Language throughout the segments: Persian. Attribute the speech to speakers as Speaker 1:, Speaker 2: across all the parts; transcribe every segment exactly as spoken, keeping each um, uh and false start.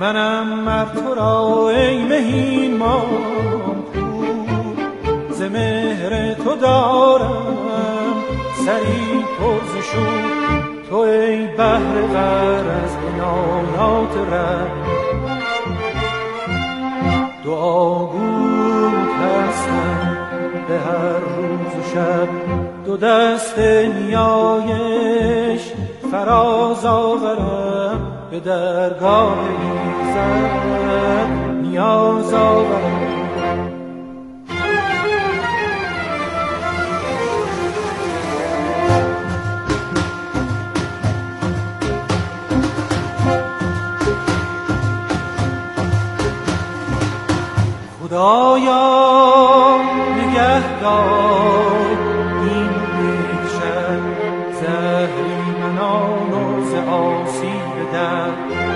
Speaker 1: منم مر تو را ای مهین مام ز مهر تو دارم سری پر ز شور تو ای بحر غرض عنایات رب دعاگوت هستم به هر روز و شب دو دست نیایش فراز آورم به درگاه ایزد نیاز آورم خدایا نگهدار این یک شب زهریمنان و ز آسیب در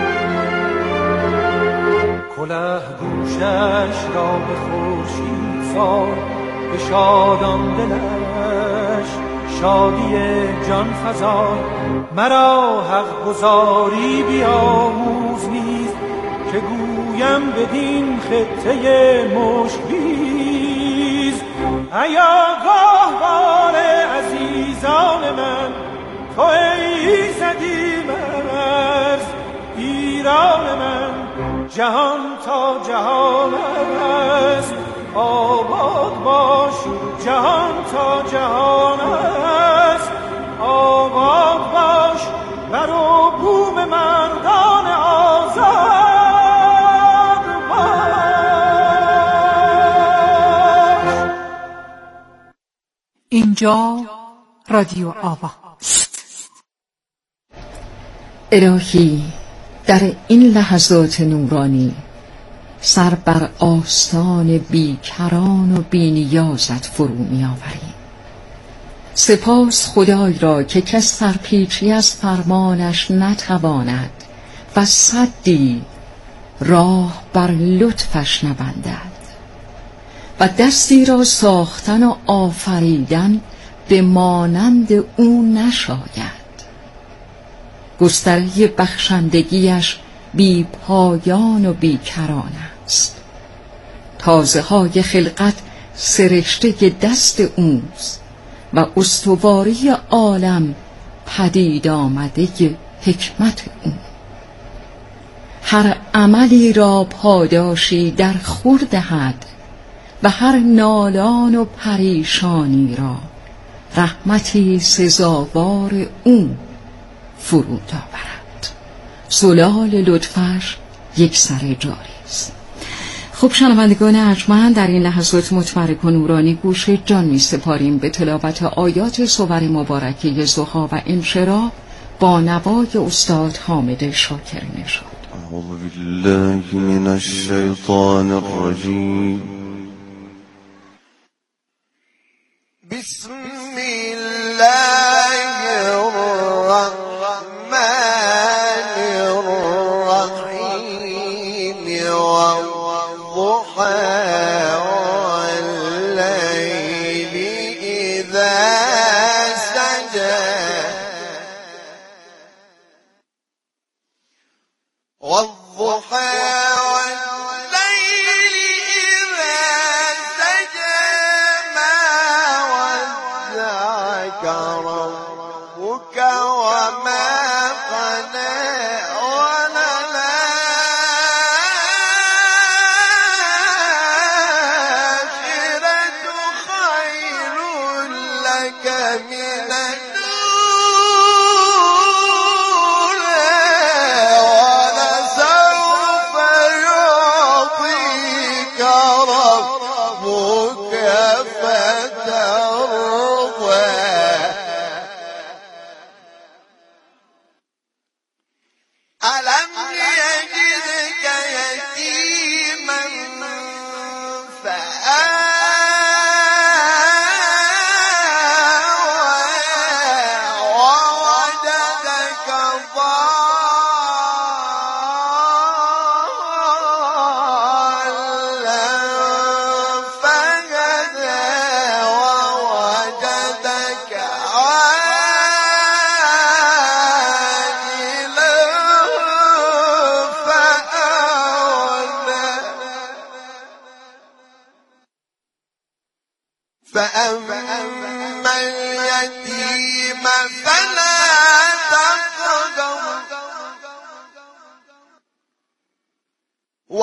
Speaker 1: کله گوشش را به خورشید سار به شادان دلش شادی جان فزای مرا حق گزاری بیاموز نیز که گویم بدین خطه مشکبیز ایا گاهوار عزیزان من تو ایزدی مرز ایران من جهان تا جهان است آباد باش جهان تا جهان است آباد باش بر و بوم مردان آزاد
Speaker 2: اینجا رادیو آوا.
Speaker 3: الهی در این لحظات نورانی سر بر آستان بیکران و بینیازت فرو می آوریم. سپاس خدای را که کس سرپیچی از فرمانش نتواند و سدی راه بر لطفش نبندد و دستی را ساختن و آفریدن به مانند او نشاید. گستره بخشندگیش بی پایان و بی کران است. تازه های خلقت سرشته دست اوست و استواری عالم پدید آمده حکمت او. هر عملی را پاداشی در خور دهد و هر نالان و پریشانی را رحمتی سزاوار او فرود آورد. زلال لطفش یک سر جاری است. خب شنوندگان ارجمند، در این لحظات متبرک و نورانی گوش جان می سپاریم به تلاوت آیات صور مبارکه ضحی و انشراح با نوای استاد حامد شاکر نژاد.
Speaker 4: اعوذ بالله من الشیطان الرجیم. بسم الله الرحمن الرحیم والضحى واللیل اذا سجى والضحى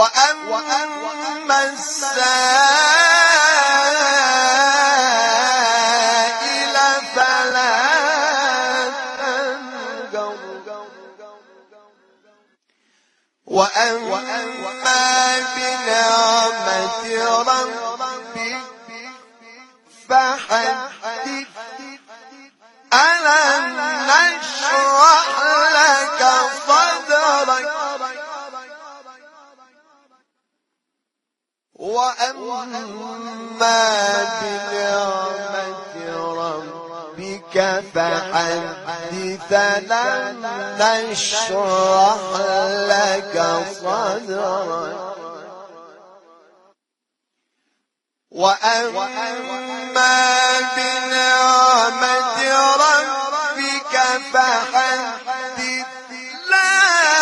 Speaker 4: وأما السائل فلا تنهر وأما بنعمة ربك فحدث ألم نشرح لك صدرك وأما بنعمة ربك فحدث لم نشرح لك صدرك وأما بنعمة ربك فحدث لا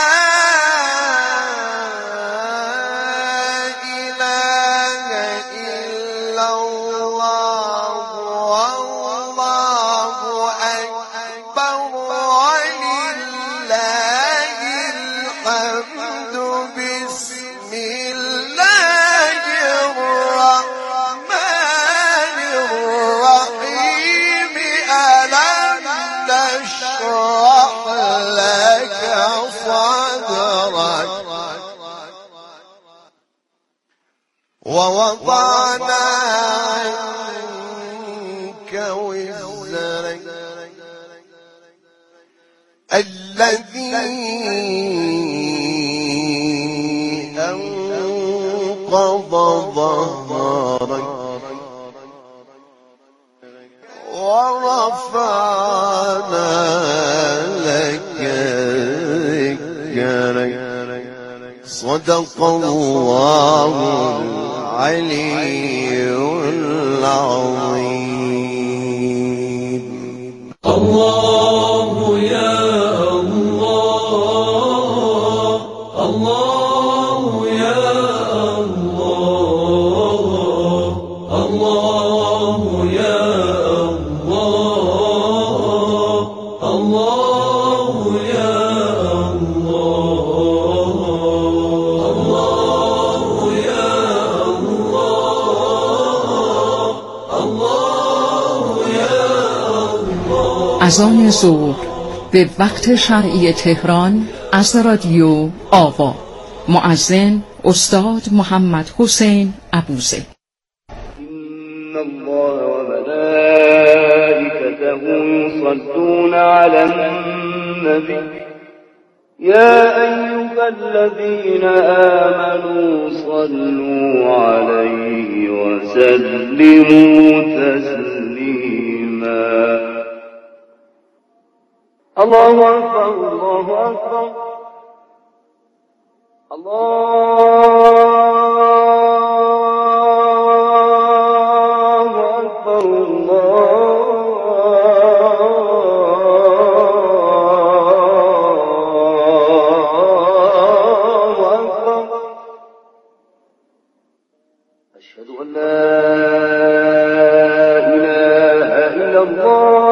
Speaker 4: إله إلا الله والله أكبر ولله الحمد بسم الله الرحمن الرحيم ألم نشرح لك صدرك ووضعنا عنك وزرك الذي أنقض ظهرك ورفعنا لك ذكرك صدق الله العلي العظيم.
Speaker 1: الله يا الله الله يا الله الله يا الله الله يا الله يا الله يا
Speaker 3: اذان ظهر به وقت شرعی تهران از رادیو آوا. مؤذن استاد محمد حسین ابوزه.
Speaker 5: إن الله وملائكته يصلون على النبي يا أيها الذين آمنوا صلوا عليه وسلموا تسليما. الله أكبر الله أكبر الله أكبر الله أكبر. أشهد أن لا إله إلا الله.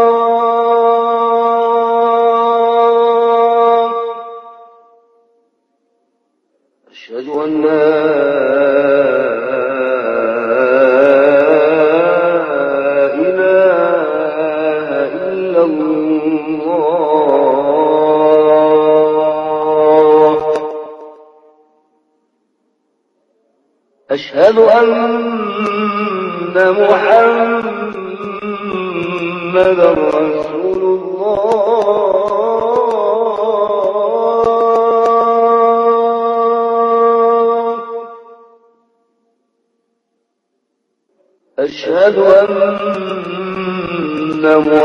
Speaker 5: أشهد أن لا إله إلا الله. أشهد أن محمدا رسول الله. أشهد أن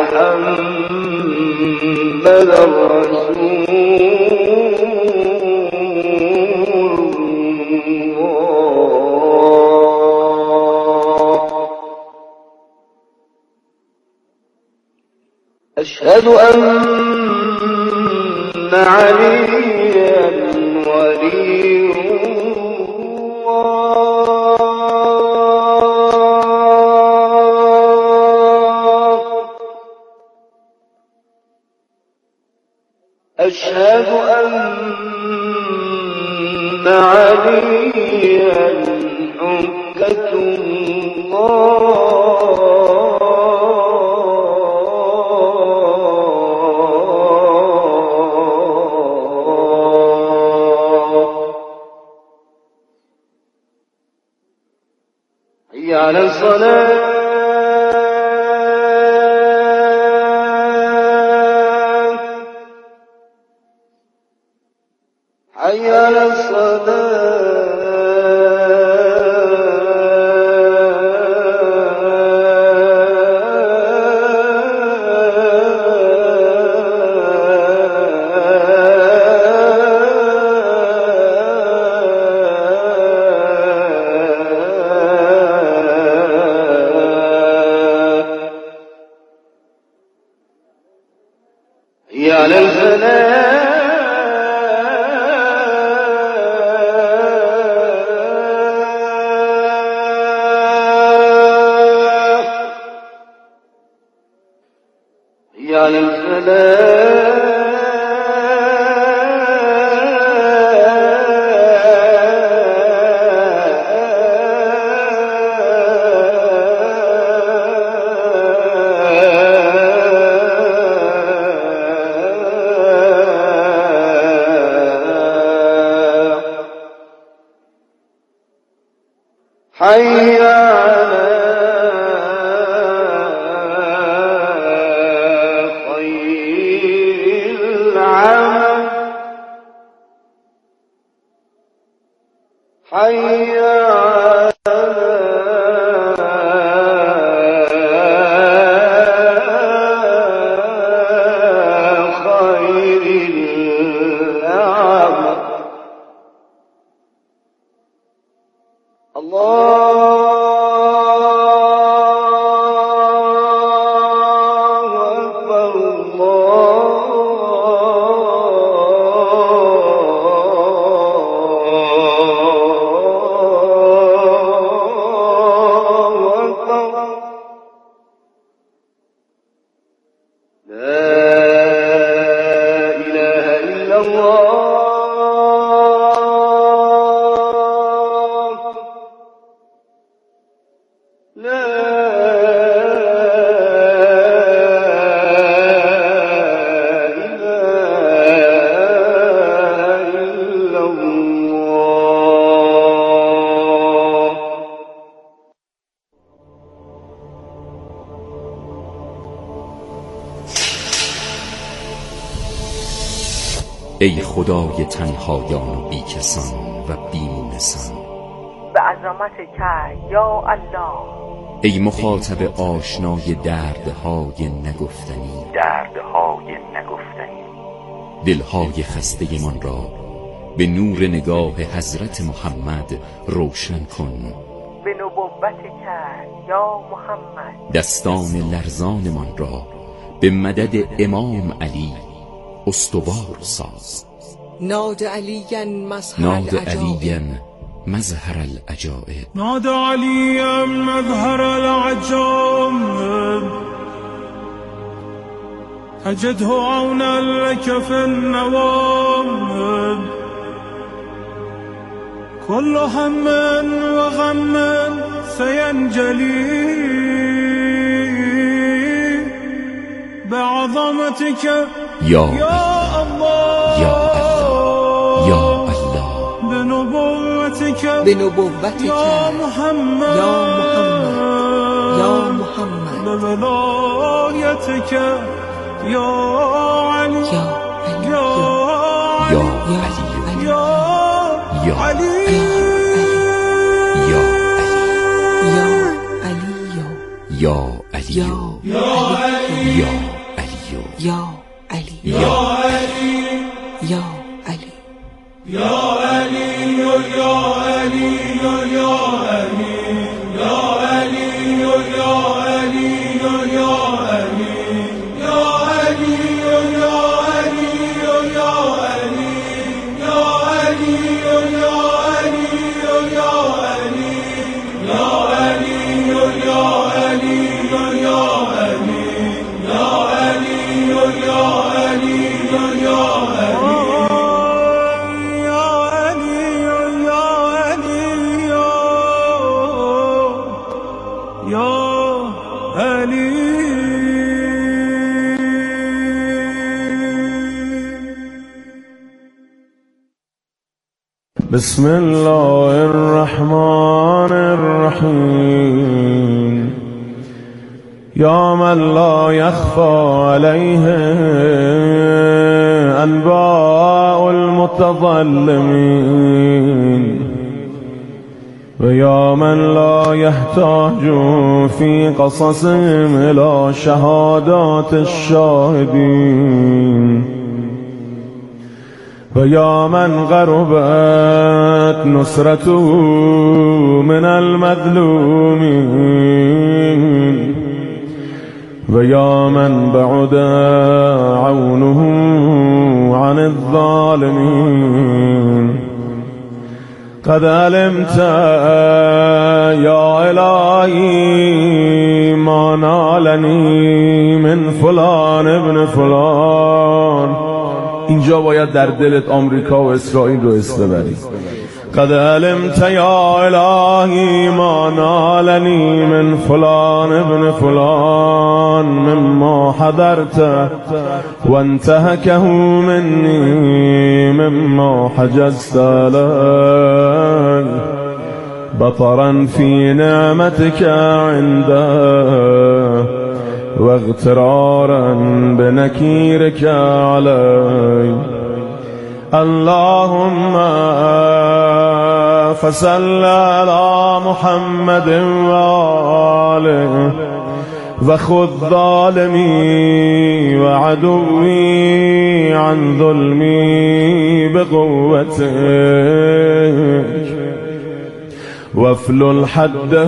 Speaker 5: محمدا رسول الله. أشهد أن عليا ولي أشهد أن عليا حجة الله حي على الصلاة حي على حي على الفلاح حي على الفلاح حي على خير العمل حي على خير العمل الله أكبر الله أكبر لا إله إلا الله لا إله إلا الله
Speaker 6: ای خدای تنهایان و بیکسان و بیمونسان،
Speaker 7: به عظمت که یا الله،
Speaker 6: ای مخاطب آشنای دردهای نگفتنی
Speaker 7: دردهای نگفتنی،
Speaker 6: دلهای خسته من را به نور نگاه حضرت محمد روشن کن.
Speaker 7: به نبوت که یا محمد،
Speaker 6: دستان لرزان من را به مدد امام علی استوار ساز.
Speaker 3: ناد علیاً مظهر
Speaker 6: ناد
Speaker 3: العجائب،
Speaker 6: علیاً مظهر العجائب،
Speaker 1: نادى عليا مظهر العجائب، تجده عونا لك في النوائب، كل هم وغم سينجلي بعظمتك
Speaker 6: یا
Speaker 1: يا الله
Speaker 6: یا الله یا الله،
Speaker 1: بنبوتك
Speaker 3: به نبوتك
Speaker 1: يا محمد
Speaker 3: یا محمد یا محمد،
Speaker 1: بولايتك يا علي
Speaker 3: یا علی
Speaker 1: يا
Speaker 6: یا
Speaker 1: علي
Speaker 6: علی
Speaker 1: يا
Speaker 6: یا
Speaker 1: علي
Speaker 6: یا
Speaker 3: علی
Speaker 6: یا علی
Speaker 3: یا
Speaker 6: یا علی
Speaker 3: یا
Speaker 6: یا
Speaker 3: علی
Speaker 6: علی
Speaker 3: یا
Speaker 6: یا
Speaker 3: علی
Speaker 1: يا
Speaker 3: یا علی
Speaker 1: علي يا علي يا علي يا علي يا علي يا علي يا علي يا علي يا علي يا علي يا علي يا علي يا علي يا علي يا علي يا علي يا علي يا علي
Speaker 8: بسم الله الرحمن الرحيم يا من لا يخفى عليه أنباء المتظلمين ويا من لا يحتاج في قصصهم إلى شهادات الشاهدين ويا من غربت نصرته من المظلومين ويا من بعد عونه عن الظالمين قد علمت يا إلهي ما نالني من فلان ابن فلان. اینجا باید در دلت آمریکا و اسرائیل رو اسم ببری. قد علمت یا الهی ما نالنی من فلان ابن فلان مما حضرت وانتهكه مني مما حجزت لك بطرا في نعمتك عنده واغترارا بنكيرك علي. اللهم فصل على محمد وآله وخذ ظالمي وعدوي عن ظلمي بقوتك وافلل حده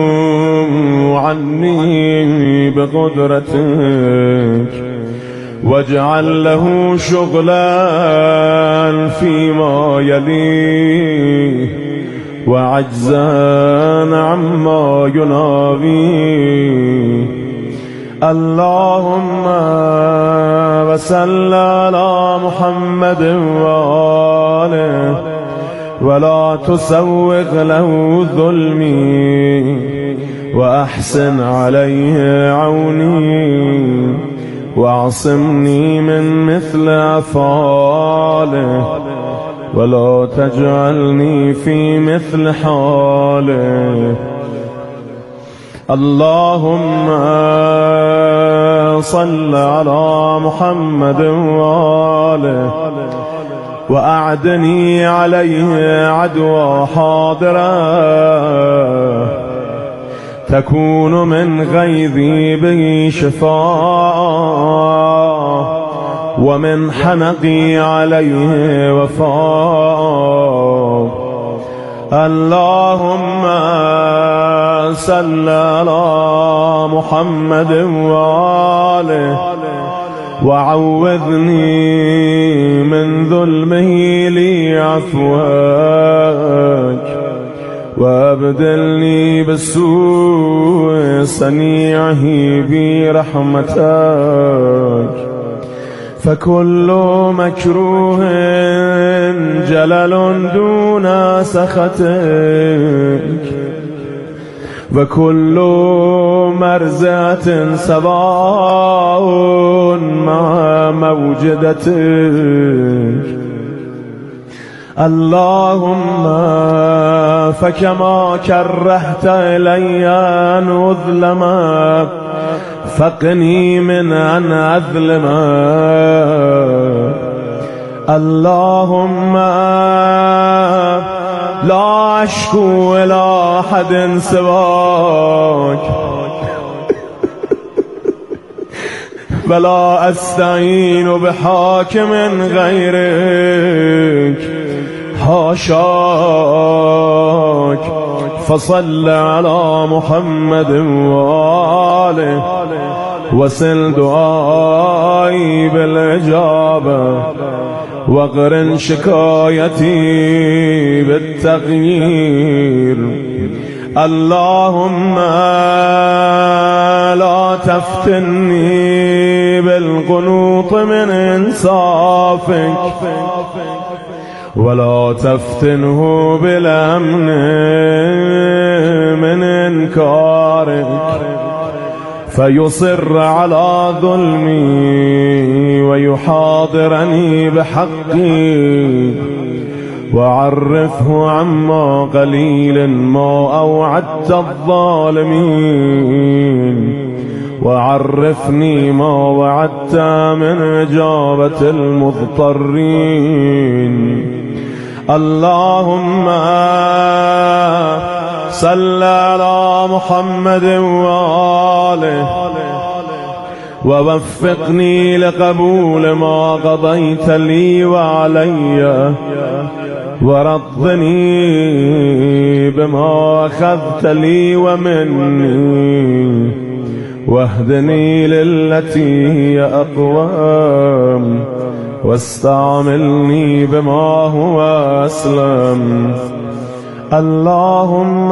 Speaker 8: عني بقدرتك واجعل له شغلا فيما يليه وعجزا عما يناويه. اللهم وصل على محمد وآله ولا تسوغ له ظلمي وأحسن عليه عوني واعصمني من مثل أفعاله ولا تجعلني في مثل حاله. اللهم صل على محمد وآله وأعدني عليه عدوى حاضرة تكون من غيظي به شفاء ومن حنقي عليه وفاء. اللهم صل على محمد وآله وعوذني من ظلمه لي عفوك وابدلني بالسوء صنيعه برحمتك. فكل مكروه جلل دون سخطك وكل مرزة سواء مع موجدتك. اللهم فكما كرهت إلي أن أظلم فقني من أن أظلم. اللهم لا أشكو إلى أحد سواك ولا أستعين بحاكم غيرك حاشاك. فصل على محمد وآله وسل دعائي بالإجابة واقرن شكايتي بالتغيير. اللهم لا تفتني بالقنوط من إنصافك ولا تفتنه بالأمن من إنكارك فيصر على ظلمي ويحاضرني بحقي وعرفه عما قليل ما أوعدت الظالمين، وعرفني ما وعدت من إجابة المضطرين. اللهم صل على محمد وآله ووفقني لقبول ما قضيت لي وعلي، ورضني بما أخذت لي ومني، واهدني للتي هي أقوم، واستعملني بما هو أسلم. اللهم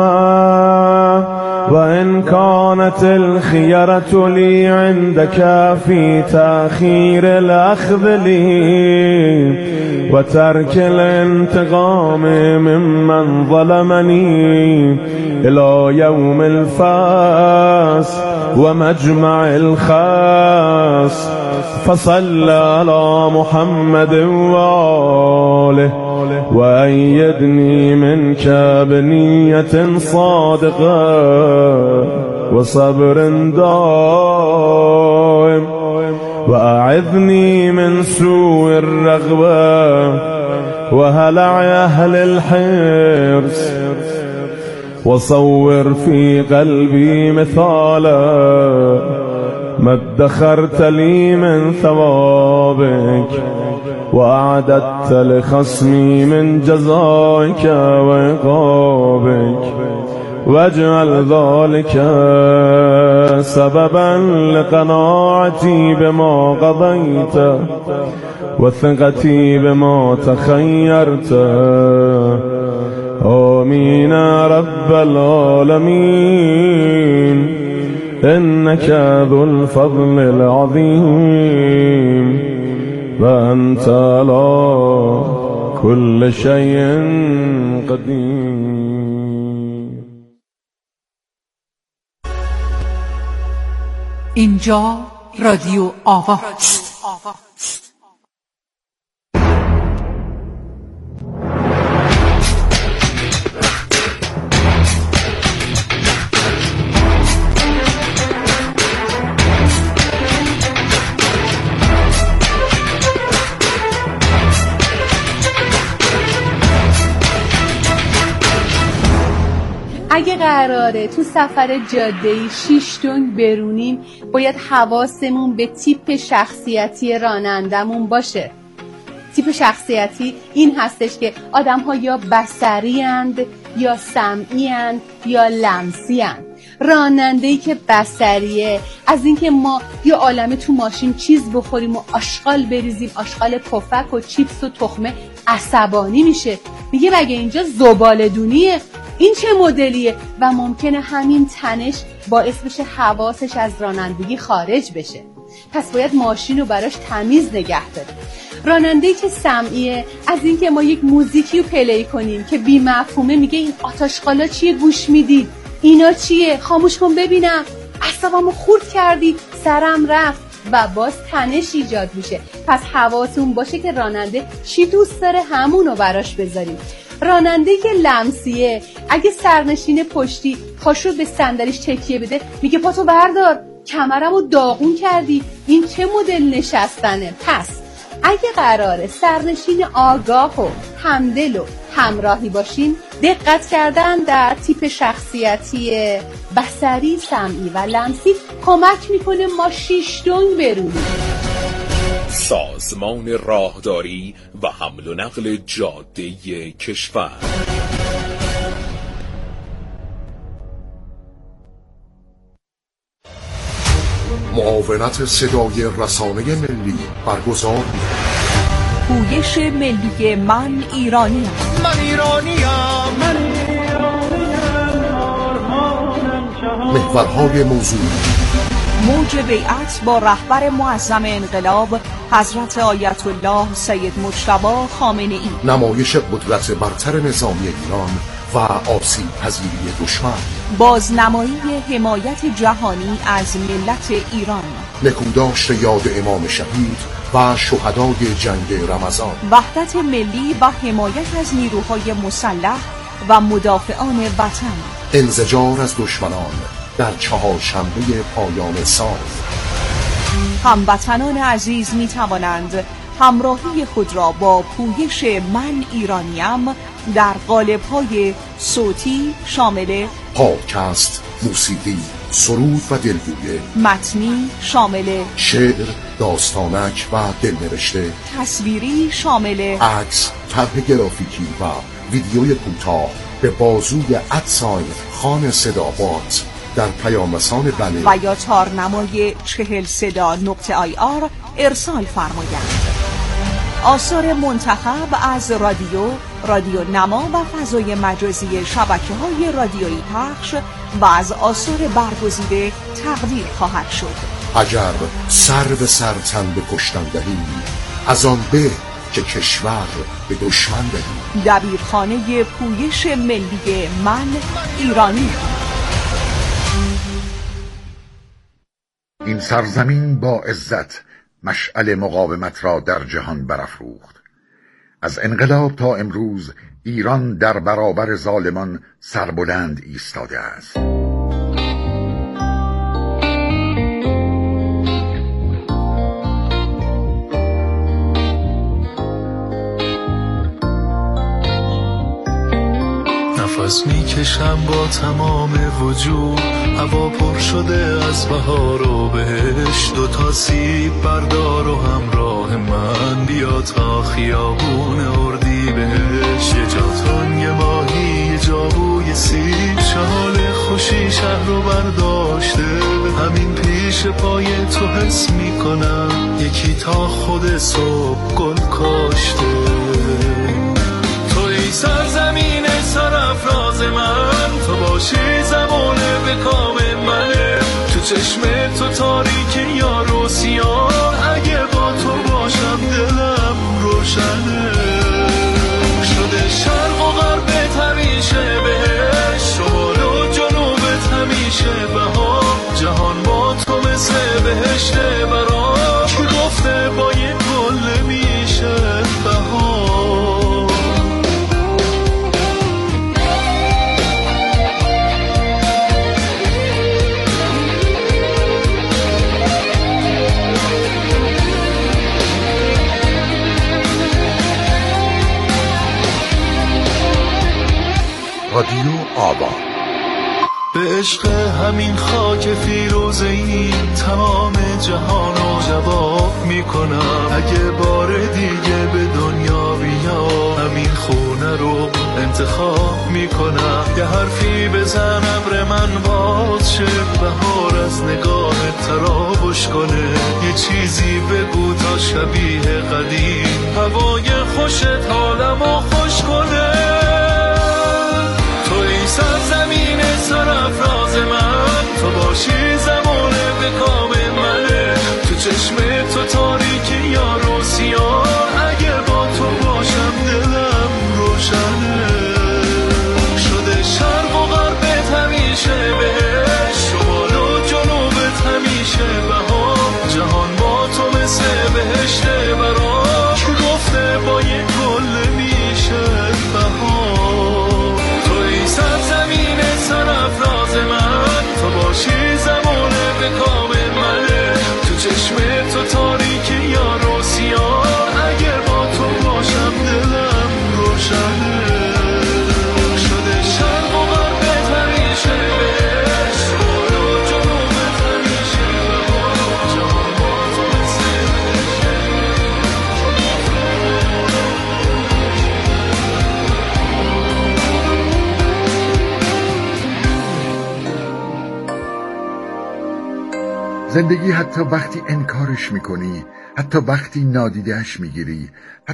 Speaker 8: وإن كانت الخيرة لي عندك في تأخير الأخذ لي وترك الانتقام ممن ظلمني إلى يوم الفاس ومجمع الخاص، فصل على محمد وآله وأيدني منك بنية صادقة وصبر دائم، وأعذني من سوء الرغبة وهلع أهل الحرص، وصور في قلبي مثالا ما ادخرت لي من ثوابك وأعددت لخصمي من جزائك وعقابك، واجعل ذلك سببا لقناعتي بما قضيت وثقتي بما تخيرت. آمين رب العالمين، إنك ذو الفضل العظيم، وأنت على كل شيء قدير.
Speaker 2: اینجا رادیو آوا است.
Speaker 9: اگه قراره تو سفر جاده‌ای شیش تنگ برونیم، باید حواسمون به تیپ شخصیتی رانندمون باشه. تیپ شخصیتی این هستش که آدم‌ها یا بصری اند یا سمعی اند یا لمسی اند. راننده‌ای که بصریه از اینکه ما یه عالمه تو ماشین چیز بخوریم و آشغال بریزیم، آشغال پفک و چیپس و تخمه، عصبانی میشه، میگه مگه اینجا زباله‌دونیه؟ این چه مدلیه؟ و ممکنه همین تنش باعث بشه حواسش از رانندگی خارج بشه. پس باید ماشین رو براش تمیز نگه داریم. راننده‌ای که سمعیه از اینکه ما یک موزیکی رو پلی کنیم که بی مفهومه، میگه این آتش‌قالا چیه گوش میدید؟ اینا چیه؟ خاموش کن ببینم. اعصابمو خورد کردی، سرم رفت و باز تنش ایجاد میشه. پس حواسمون باشه که راننده چی دوست داره همون رو براش بذاریم. راننده‌ای که لمسیه اگه سرنشین پشتی پاشو به صندلیش تکیه بده، میگه پاتو بردار، کمرمو داغون کردی، این چه مدل نشستنه؟ پس اگه قراره سرنشین آگاه و همدل و همراهی باشین، دقت کردن در تیپ شخصیتی بصری، سمعی و لمسی کمک میکنه ما شیش دنگ برونیم.
Speaker 10: سازمان راهداری و حمل و نقل جاده کشور.
Speaker 11: معاونت صدای رسانه ملی برگزار
Speaker 12: پویش ملی من ایرانیم،
Speaker 11: من ایرانیم، من محورهای موضوع:
Speaker 12: موج بیعت با رهبر معظم انقلاب حضرت آیت الله سید مجتبی خامنه ای،
Speaker 11: نمایش قدرت برتر نظامی ایران و آسیب پذیری دشمن،
Speaker 12: بازنمایی حمایت جهانی از ملت ایران،
Speaker 11: نکوداشت یاد امام شهید و شهدای جنگ رمضان،
Speaker 12: وحدت ملی و حمایت از نیروهای مسلح و مدافعان وطن،
Speaker 11: انزجار از دشمنان در چهارشنبه پایان سال.
Speaker 12: هموطنان عزیز می توانند همراهی خود را با پویش من ایرانیم در قالب‌های صوتی شامل
Speaker 11: پادکست، موسیقی، سرود و دلگویه،
Speaker 12: متنی شامل
Speaker 11: شعر، داستانک و دلنوشته،
Speaker 12: تصویری شامل
Speaker 11: عکس، طرح گرافیکی و ویدیوی کوتاه به بازوی ادساین خان صدابات در پیامرسان بله
Speaker 12: و یا تارنمای چهل صدا نقطه آی آر ارسال فرمایند. آثار منتخب از رادیو، رادیو نما و فضای مجازی شبکه‌های رادیویی پخش و از آثار برگزیده تقدیر خواهد شد.
Speaker 11: اگر سر به سر تن به کشتن دهی، از آن به که کشور به دشمن دهی.
Speaker 12: دبیرخانه پویش ملی من ایرانی.
Speaker 13: این سرزمین با عزت مشعل مقاومت را در جهان برافروخت. از انقلاب تا امروز ایران در برابر ظالمان سربلند ایستاده است.
Speaker 14: نفس میکشم با تمام وجود، هوا پر شده از بهار و بهشت. دو تا سیب بردار و همراه من بیا تا خیابون اردی بهش. یه جاتون یه ماهی یه جابوی سیب، شال خوشی شهر رو برداشته. همین پیش پای تو حس میکنم یکی تا خود صبح گل کاشته. توی سرزمین سرافراز من، تو باشی زمانه به کام منه. تو چشم تو تاریکی یا رو سیاه، اگه با تو باشم دلم روشنه. شده شرق و غربت همیشه بهش، شمال و جنوبت همیشه بهار. جهان با تو مثل بهشته برام، کی گفته با یه گل نمیشه بهار.
Speaker 13: رادیو آوا.
Speaker 14: به عشق همین خاک فیروزه‌ای تمام جهانو جواب میکنم. اگه بار دیگه به دنیا بیام، همین خونه رو انتخاب میکنم. یه حرفی بزن ابر من باز شه، بهار از نگاه ترابش کنه. یه چیزی بگو تا شبیه قدیم، هوای خوشت حالمو خوش کنه. توی سرزمین سرافراز من، تو باشی زمانه به کام منه. تو چشم تو تاریکی یا رو سیاه، اگه با تو باشم دلم روشنه. شده شرق و غربت همیشه بهش، شمال و جنوبت همیشه بهار. جهان با تو مثل بهشته برام، کی گفته با یه گل نمیشه بهار. توی سرزمین سرافراز من، تو باشی زمانه به کام منه. تو چشم تو تاریکی یا رو سیاه، اگه با تو باشم دلم روشنه. شده شرق و غربت همیشه بهش، شمال و جنوبت همیشه بهار. جهان با تو مثل
Speaker 13: زندگی حتی وقتی انکارش میکنی، حتی وقتی نادیدهش میگیری،